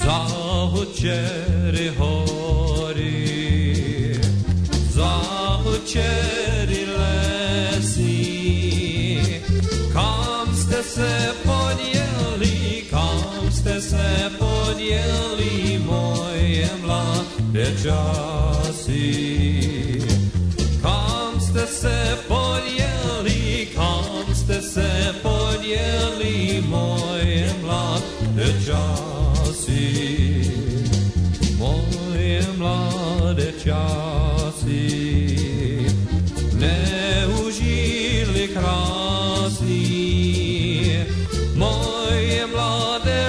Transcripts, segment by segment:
Čeri hory, čeri lesy, kam ste se podjeli moje mlade časy, kam ste se podjeli moje mlade časy. Moje mladé časy neužili krásný. Moje mladé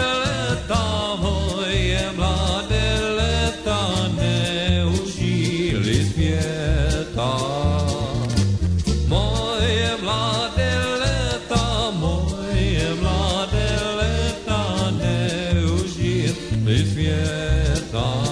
leta neužili světa. Moje mladé leta neužili světa.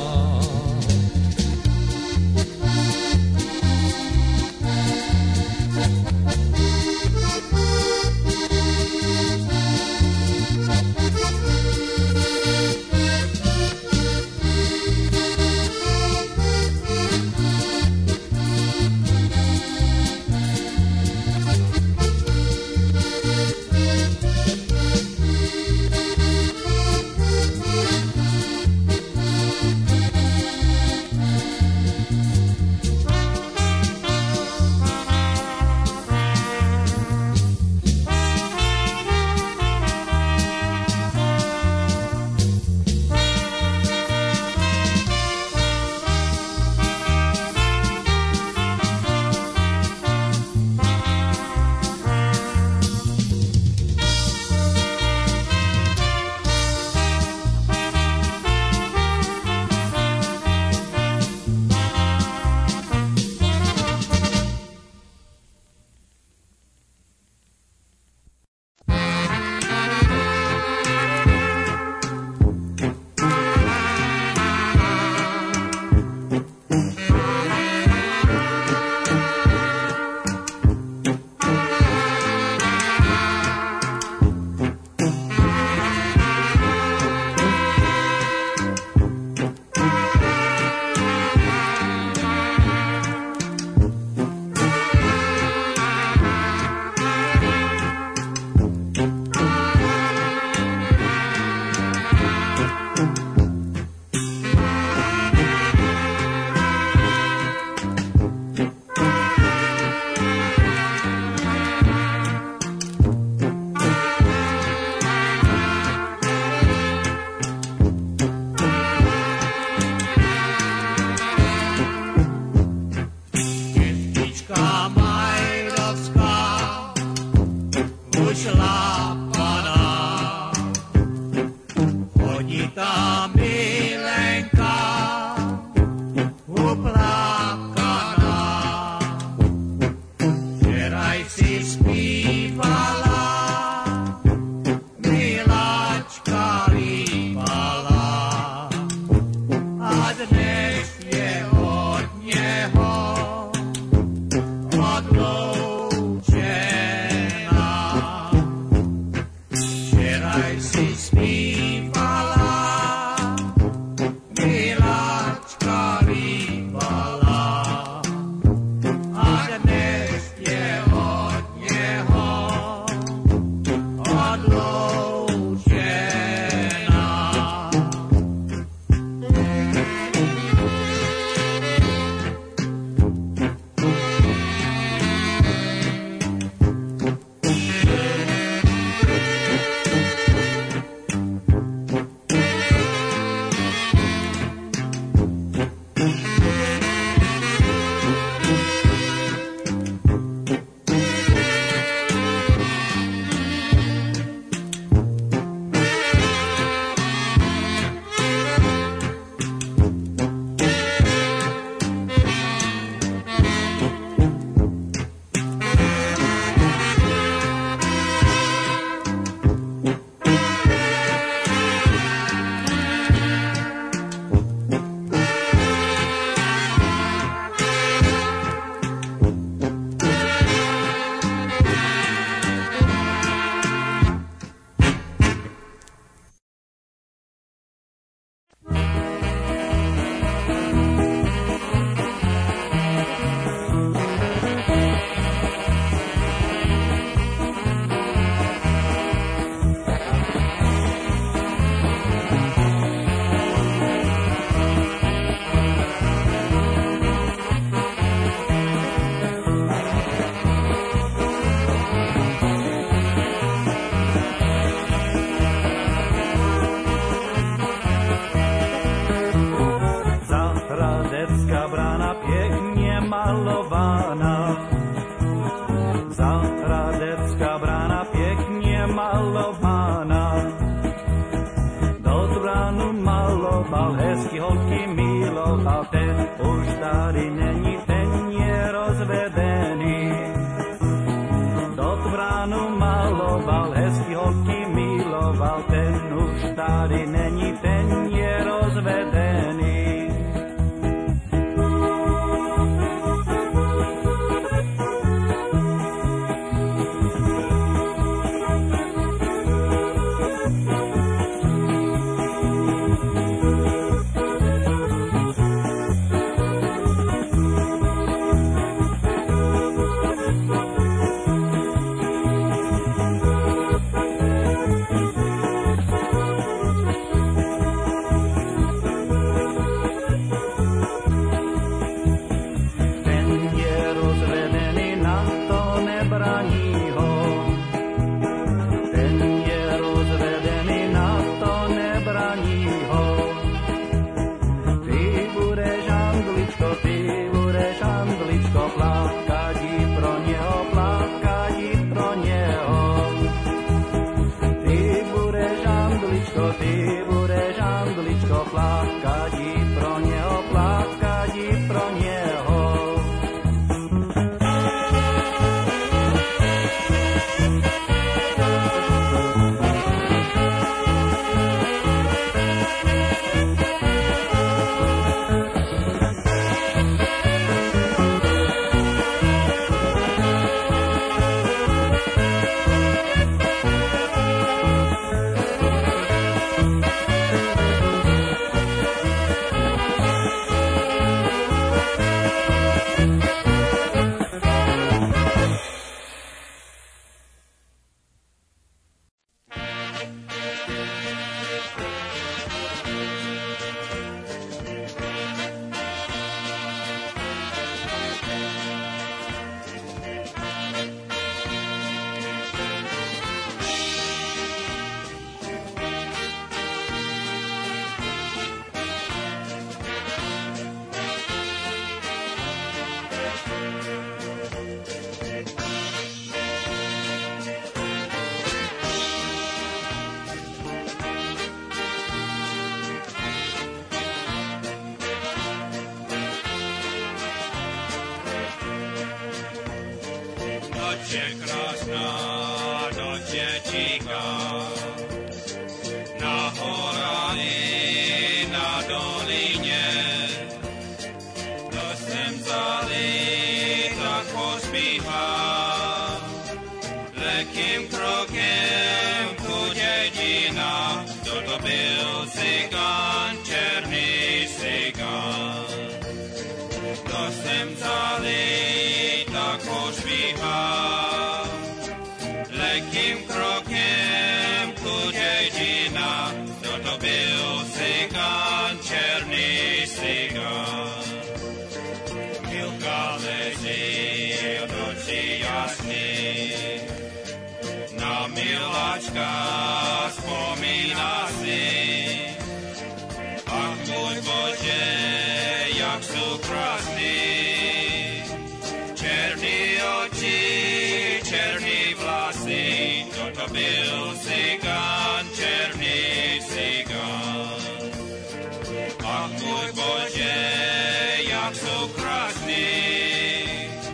ten už tady není, ten je rozvedený.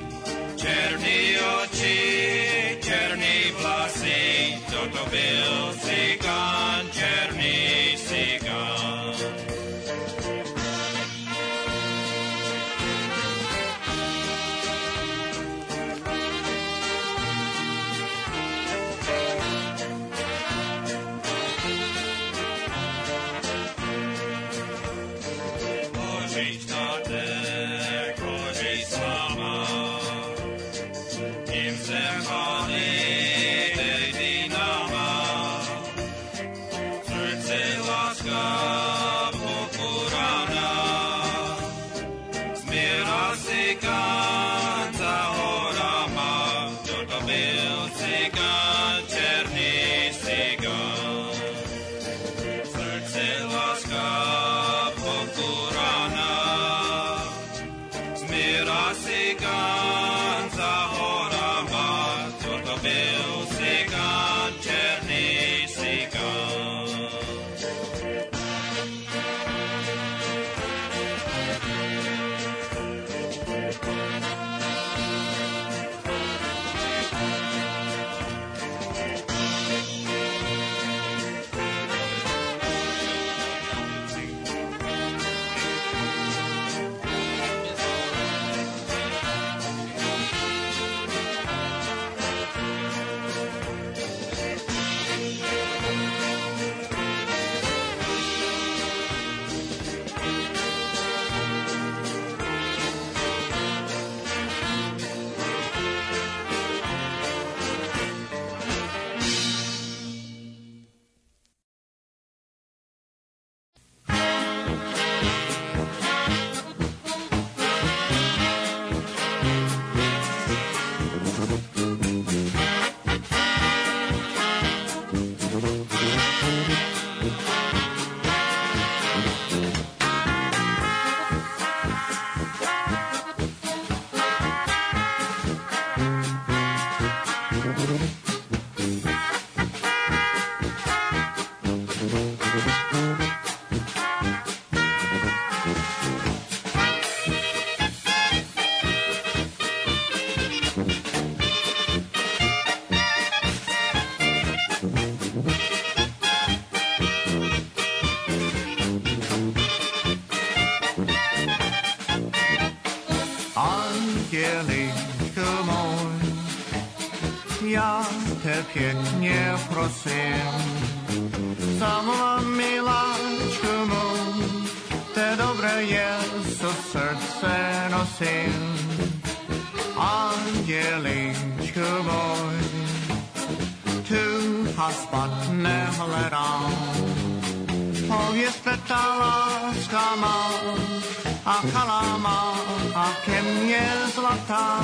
Černý oči, černý vlasy, toto byl Andělíčku můj, já te pěkně prosím, zavolám miláčku můj, te dobré je, co v srdce nosím. Andělíčku můj, tu špatné hledám, povězte ta láska má, a kalama, a ke mně zlatá.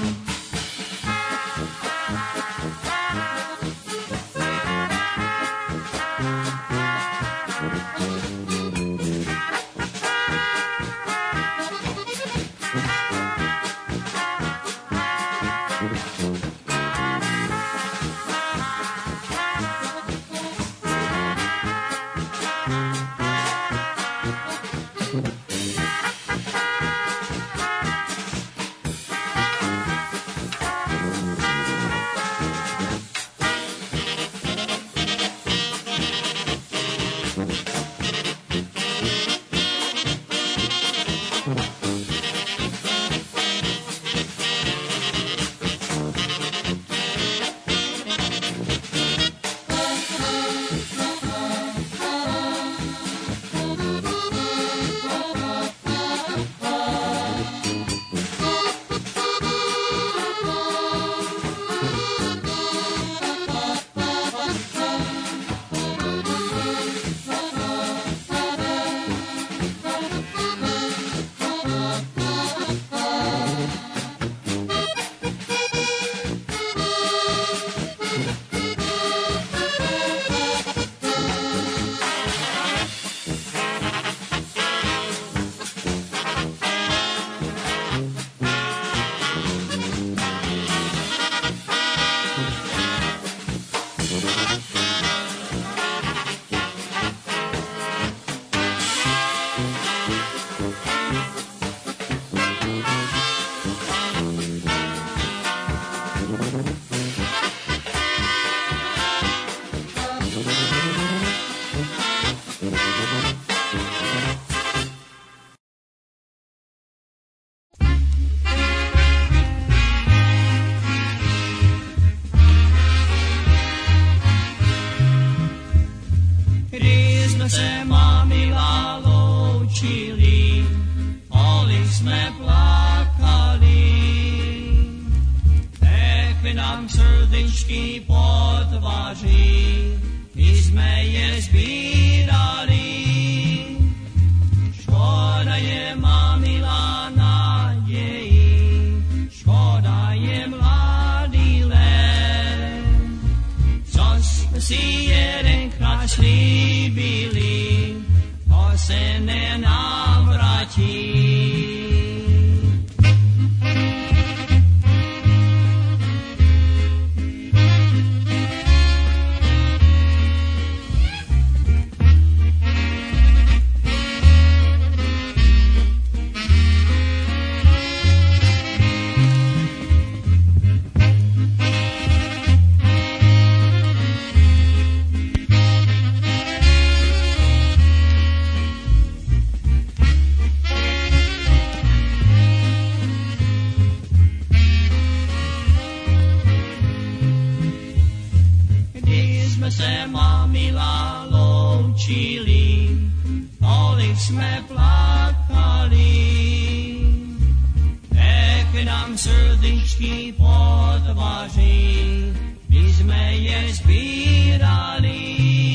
se mamila loučili, oli jsme plakali. Tekly nám srdečky po tváři, my jsme je sbírali. Škoda je mamila naději, škoda je mladý let. Co jsme si jedenkrát slíbili, to se nenavrátí. Se mamila loučili, tolik jsme plakali. Tekly nám srdečky po tváři, my jsme je sbírali.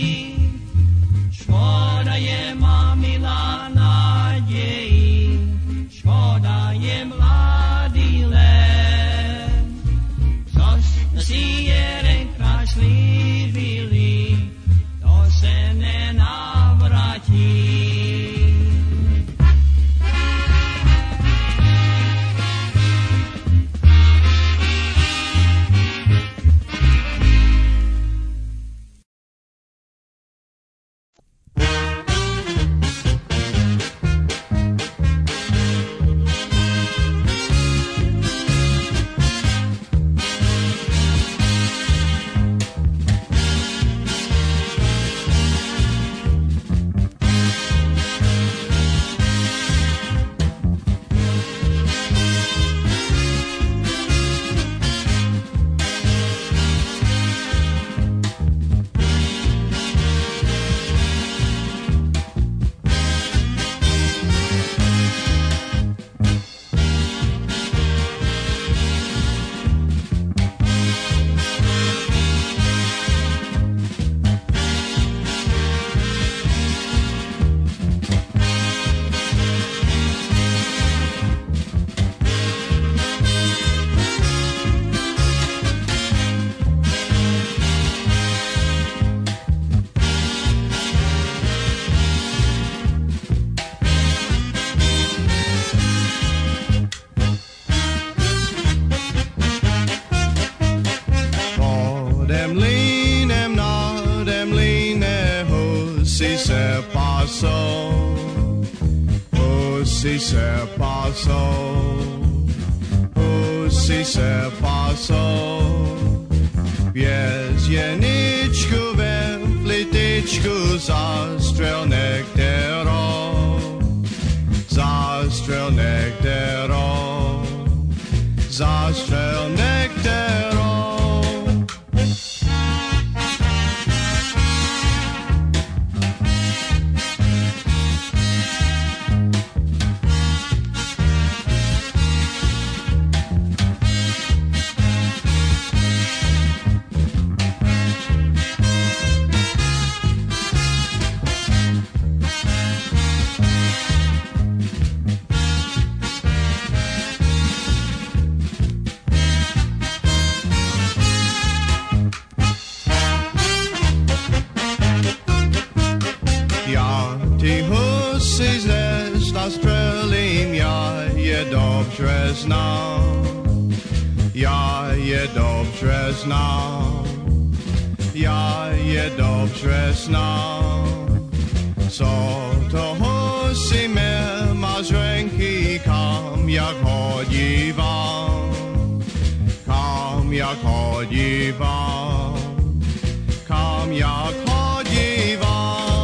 Škoda je mamila naději, škoda je mladý let. Co jsme si jedenkrát slíbili, to se nenavrátí. si se pasó, oh si se pasó, oh si se pasó. Vězničku ve flitičku zastrel některou, zastrel některou, zastrel některou. Dobrze znam, ja je dobrze znam, ja je dobrze znam. Co toho si mě máš venky, kam jak chodívám, kam jak chodívám, kam jak chodívám.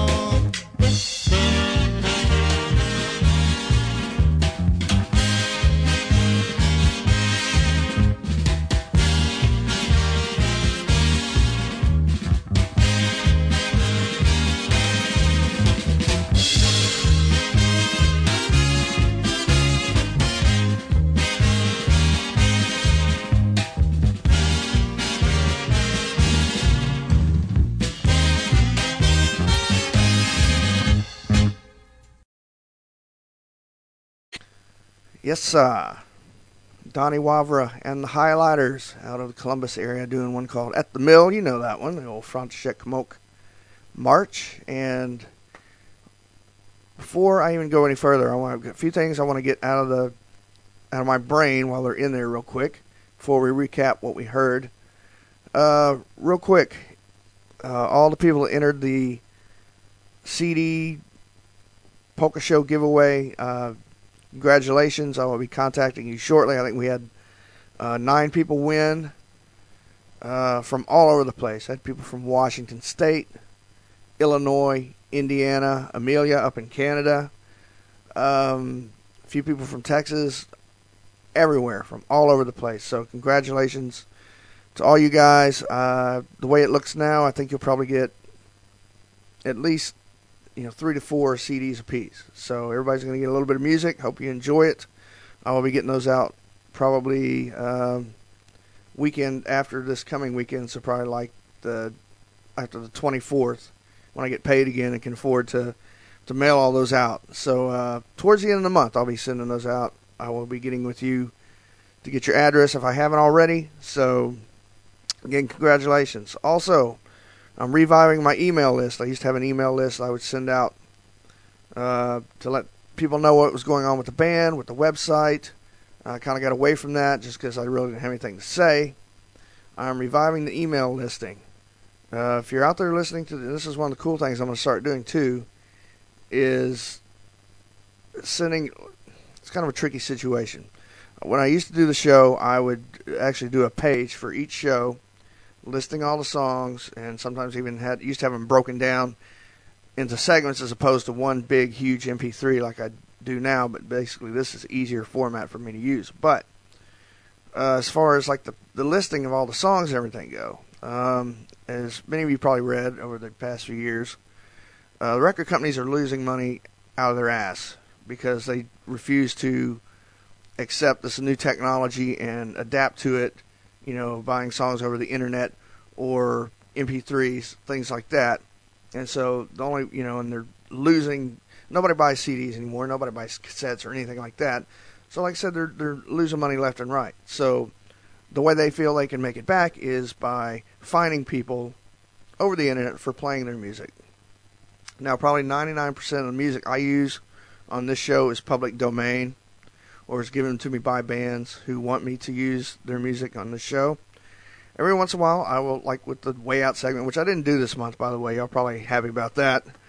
Yes, Donnie Wavra and the Highlighters out of the Columbus area doing one called At the Mill. You know that one, the old František Moke March. And before I even go any further, I want a few things I want to get out of my brain while they're in there real quick before we recap what we heard. Real quick, all the people that entered the CD Polka Show giveaway, congratulations. I will be contacting you shortly. I think we had 9 people win from all over the place. I had people from Washington State, Illinois, Indiana, Amelia up in Canada, a few people from Texas, everywhere, from all over the place. So congratulations to all you guys. The way it looks now, I think you'll probably get at least 3 to 4 CDs apiece. So everybody's going to get a little bit of music. Hope you enjoy it. I will be getting those out probably weekend after this coming weekend. So probably like after the 24th when I get paid again and can afford to mail all those out. So towards the end of the month, I'll be sending those out. I will be getting with you to get your address if I haven't already. So again, congratulations. Also, I'm reviving my email list. I used to have an email list I would send out to let people know what was going on with the band, with the website. I kind of got away from that just because I really didn't have anything to say. I'm reviving the email listing. If you're out there listening to this, is one of the cool things I'm going to start doing too, is sending. It's kind of a tricky situation. When I used to do the show, I would actually do a page for each show, listing all the songs, and sometimes even used to have them broken down into segments as opposed to one big, huge MP3 like I do now. But basically, this is easier format for me to use. But as far as like the listing of all the songs and everything go, as many of you probably read over the past few years, the record companies are losing money out of their ass because they refuse to accept this new technology and adapt to it. Buying songs over the internet or MP3s, things like that. And so the only, and they're losing, nobody buys CDs anymore, nobody buys cassettes or anything like that. So like I said, they're losing money left and right. So the way they feel they can make it back is by fining people over the internet for playing their music. Now, probably 99% of the music I use on this show is public domain, or is given to me by bands who want me to use their music on the show. Every once in a while, I will, like with the Way Out segment, which I didn't do this month, by the way. Y'all probably happy about that.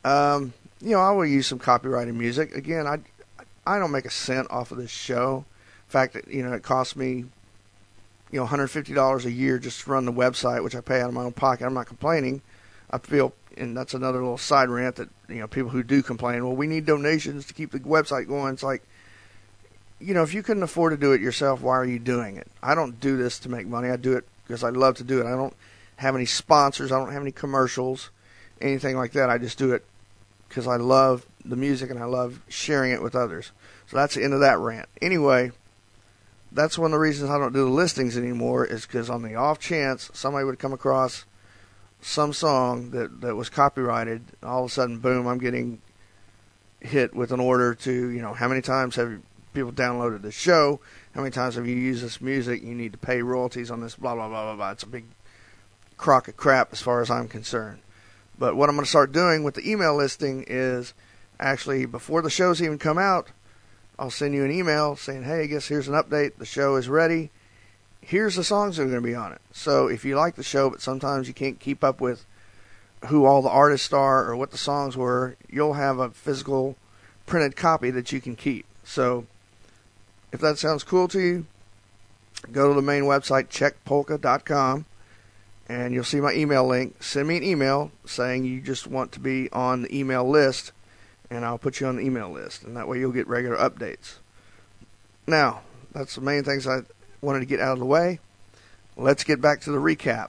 I will use some copyrighted music. Again, I don't make a cent off of this show. In fact, it costs me, $150 a year just to run the website, which I pay out of my own pocket. I'm not complaining. I feel, and that's another little side rant that, people who do complain, well, we need donations to keep the website going. It's like, if you couldn't afford to do it yourself, why are you doing it? I don't do this to make money. I do it because I love to do it. I don't have any sponsors. I don't have any commercials, anything like that. I just do it because I love the music and I love sharing it with others. So that's the end of that rant. Anyway, that's one of the reasons I don't do the listings anymore, is because on the off chance somebody would come across some song that was copyrighted, all of a sudden, boom, I'm getting hit with an order to, how many times have people downloaded the show, how many times have you used this music, you need to pay royalties on this, blah, blah, blah, blah, blah. It's a big crock of crap as far as I'm concerned. But what I'm going to start doing with the email listing is actually, before the shows even come out, I'll send you an email saying, hey, guess here's an update. The show is ready. Here's the songs that are going to be on it. So if you like the show, but sometimes you can't keep up with who all the artists are or what the songs were, you'll have a physical printed copy that you can keep. So if that sounds cool to you, go to the main website, checkpolka.com, and you'll see my email link. Send me an email saying you just want to be on the email list, and I'll put you on the email list, and that way you'll get regular updates. Now, that's the main things I wanted to get out of the way. Let's get back to the recap.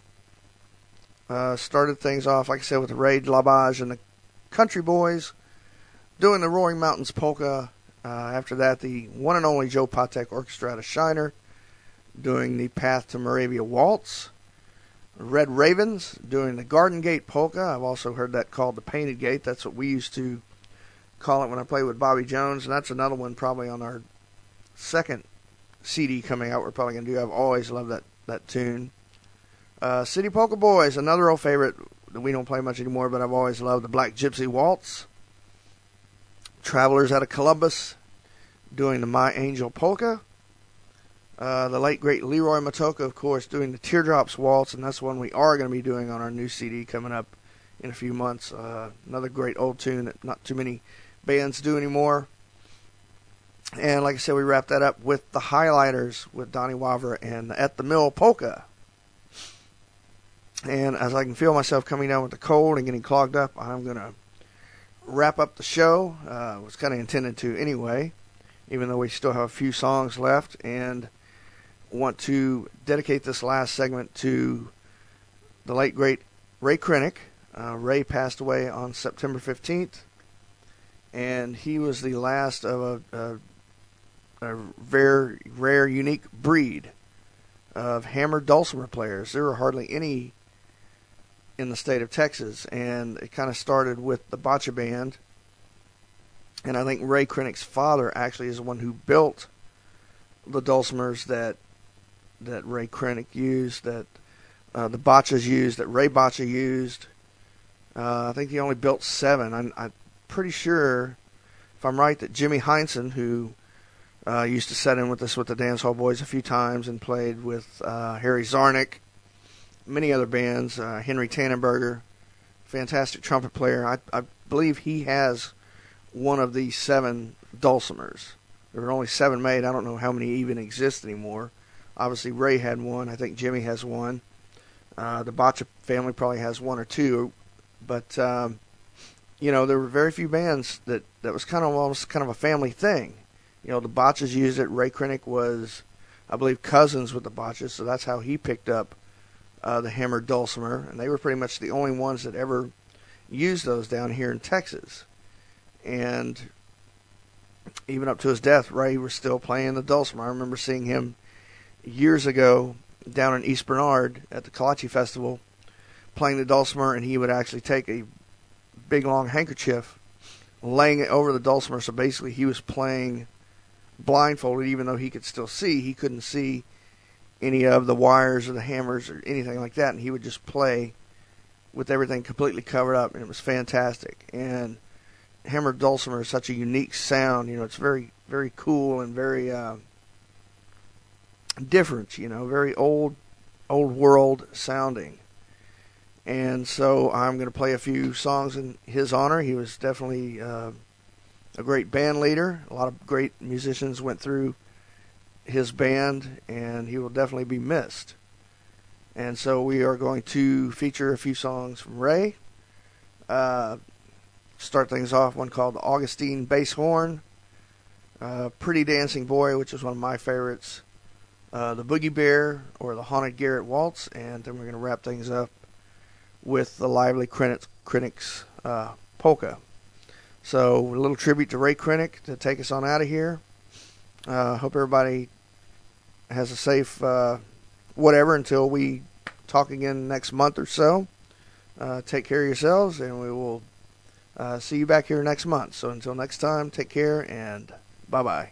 Started things off, like I said, with the Ray Labage and the Country Boys doing the Roaring Mountains Polka. After that, the one and only Joe Patek Orchestra out of Shiner doing the Path to Moravia Waltz. Red Ravens doing the Garden Gate Polka. I've also heard that called the Painted Gate. That's what we used to call it when I played with Bobby Jones, and that's another one probably on our second CD coming out we're probably going to do. I've always loved that tune. City Polka Boys, another old favorite that we don't play much anymore, but I've always loved, the Black Gypsy Waltz. Travelers out of Columbus doing the My Angel Polka. The late, great Leroy Matoka, of course, doing the Teardrops Waltz, and that's one we are going to be doing on our new CD coming up in a few months. Another great old tune that not too many bands do anymore. And like I said, we wrapped that up with the Highlighters with Donnie Wavra and the At the Mill Polka. And as I can feel myself coming down with the cold and getting clogged up, I'm going to wrap up the show. Was kind of intended to anyway, even though we still have a few songs left, and want to dedicate this last segment to the late, great Ray Krenick. Ray passed away on September 15th, and he was the last of a very rare, unique breed of hammered dulcimer players. There were hardly any in the state of Texas, and it kind of started with the Bocce Band. And I think Ray Krenick's father actually is the one who built the dulcimers that Ray Krenick used, that the Bocces used, that Ray Bocce used. I think he only built 7. I'm pretty sure, if I'm right, that Jimmy Heinsohn, who used to set in with us with the Dance Hall Boys a few times and played with Harry Zarnick, many other bands, Henry Tannenberger, fantastic trumpet player. I believe he has one of these 7 dulcimers. There were only 7 made. I don't know how many even exist anymore. Obviously, Ray had one. I think Jimmy has one. The Bocce family probably has 1 or 2. But, there were very few bands that was kind of almost kind of a family thing. The Bocces used it. Ray Krenick was, I believe, cousins with the Bocces, so that's how he picked up the hammered dulcimer. And they were pretty much the only ones that ever used those down here in Texas. And even up to his death, Ray was still playing the dulcimer. I remember seeing him years ago down in East Bernard at the Kolache Festival playing the dulcimer, and he would actually take a big long handkerchief, laying it over the dulcimer. So basically he was playing blindfolded, even though he could still see. He couldn't see any of the wires or the hammers or anything like that, and he would just play with everything completely covered up, and it was fantastic. And hammered dulcimer is such a unique sound. It's very, very cool and very different, very old world sounding. And so I'm going to play a few songs in his honor. He was definitely a great band leader. A lot of great musicians went through his band, and he will definitely be missed. And so we are going to feature a few songs from Ray. Start things off, one called Augustine Bass Horn, Pretty Dancing Boy, which is one of my favorites, the Boogie Bear, or the Haunted Garrett Waltz, and then we're going to wrap things up with the Lively Critics Polka. So a little tribute to Ray Krenick to take us on out of here. Hope everybody has a safe whatever until we talk again next month or so. Take care of yourselves, and we will see you back here next month. So until next time, take care, and bye-bye.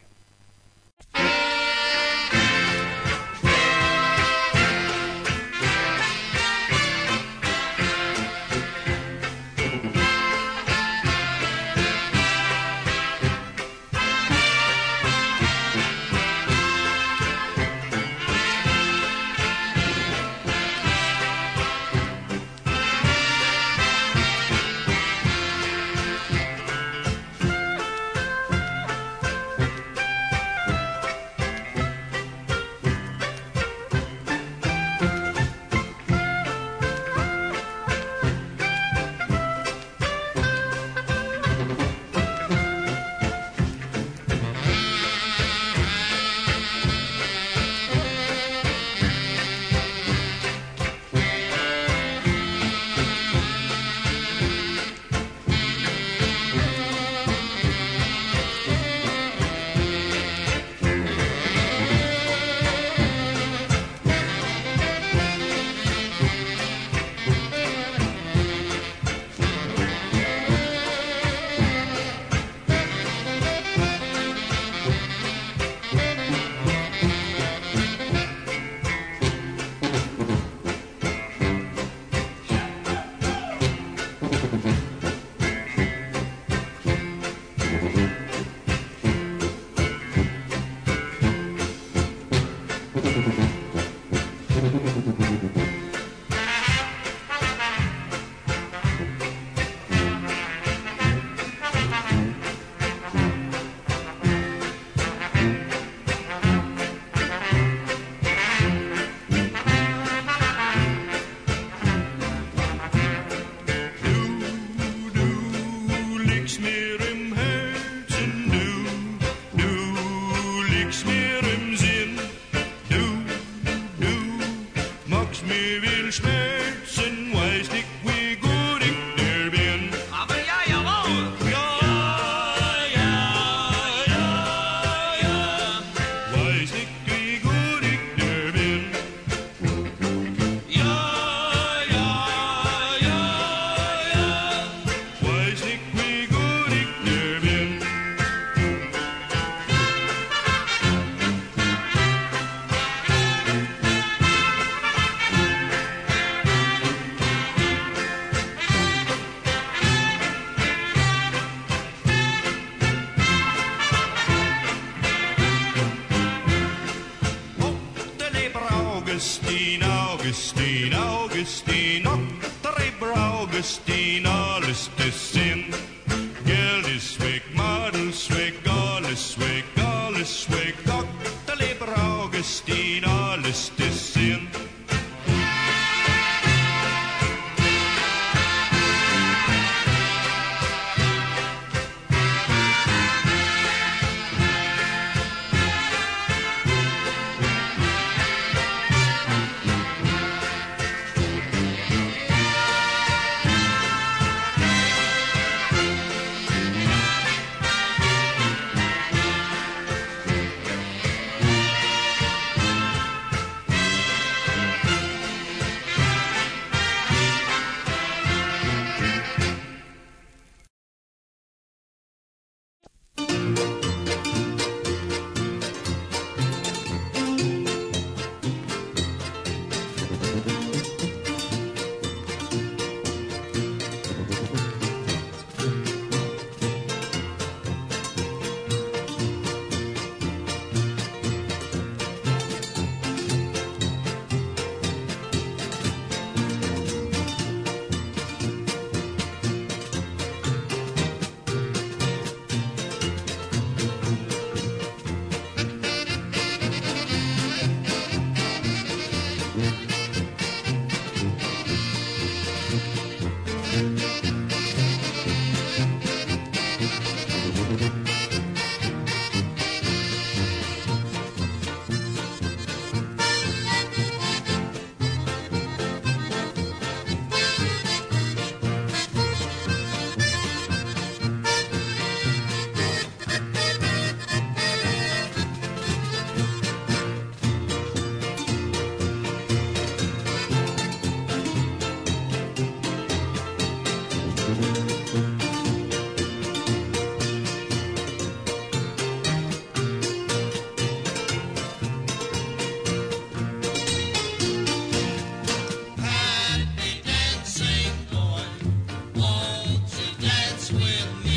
Augustine, Augustine, Augustine, October Augustine, alles ist Sinn. Geld ist weg, Madel ist weg, alles weg, alles weg. October Augustine, alles ist Sinn. dance with me.